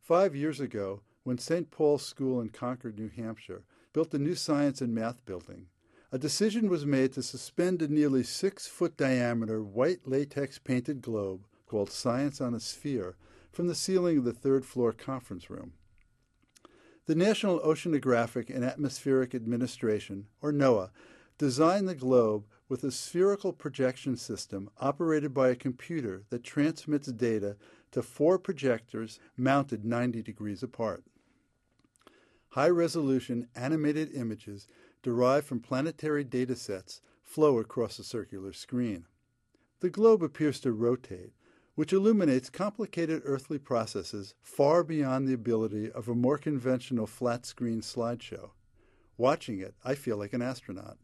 5 years ago, when St. Paul's School in Concord, New Hampshire, built a new science and math building, a decision was made to suspend a nearly 6-foot diameter white latex painted globe called Science on a Sphere from the ceiling of the third-floor conference room. The National Oceanographic and Atmospheric Administration, or NOAA, designed the globe with a spherical projection system operated by a computer that transmits data to 4 projectors mounted 90 degrees apart. High-resolution animated images derived from planetary data sets flow across a circular screen. The globe appears to rotate, which illuminates complicated earthly processes far beyond the ability of a more conventional flat-screen slideshow. Watching it, I feel like an astronaut.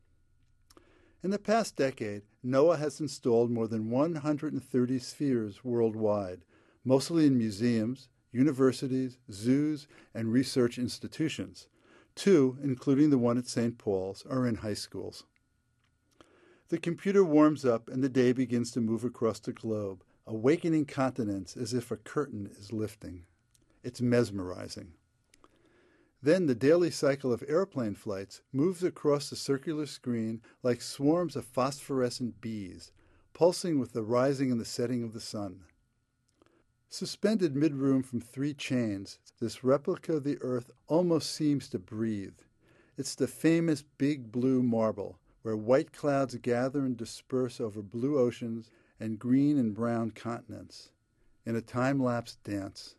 In the past decade, NOAA has installed more than 130 spheres worldwide, mostly in museums, universities, zoos, and research institutions. 2, including the one at St. Paul's, are in high schools. The computer warms up and the day begins to move across the globe, awakening continents as if a curtain is lifting. It's mesmerizing. Then the daily cycle of airplane flights moves across the circular screen like swarms of phosphorescent bees, pulsing with the rising and the setting of the sun. Suspended mid-room from 3 chains, this replica of the Earth almost seems to breathe. It's the famous Big Blue Marble, where white clouds gather and disperse over blue oceans and green and brown continents, in a time-lapse dance.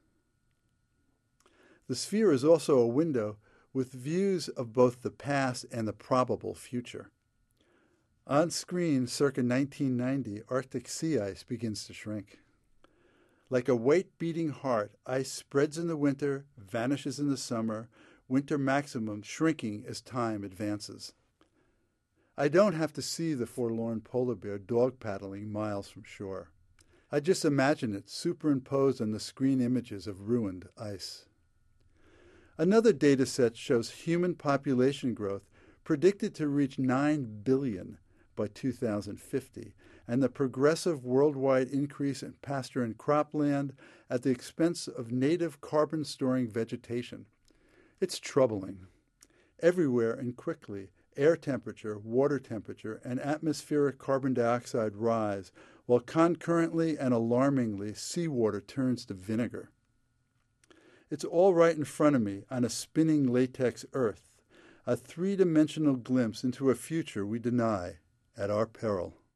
The sphere is also a window with views of both the past and the probable future. On screen, circa 1990, Arctic sea ice begins to shrink. Like a weight-beating heart, ice spreads in the winter, vanishes in the summer, winter maximum shrinking as time advances. I don't have to see the forlorn polar bear dog paddling miles from shore. I just imagine it superimposed on the screen images of ruined ice. Another data set shows human population growth predicted to reach 9 billion by 2050, and the progressive worldwide increase in pasture and cropland at the expense of native carbon-storing vegetation. It's troubling. Everywhere and quickly, air temperature, water temperature, and atmospheric carbon dioxide rise, while concurrently and alarmingly seawater turns to vinegar. It's all right in front of me on a spinning latex Earth, a 3-dimensional glimpse into a future we deny at our peril.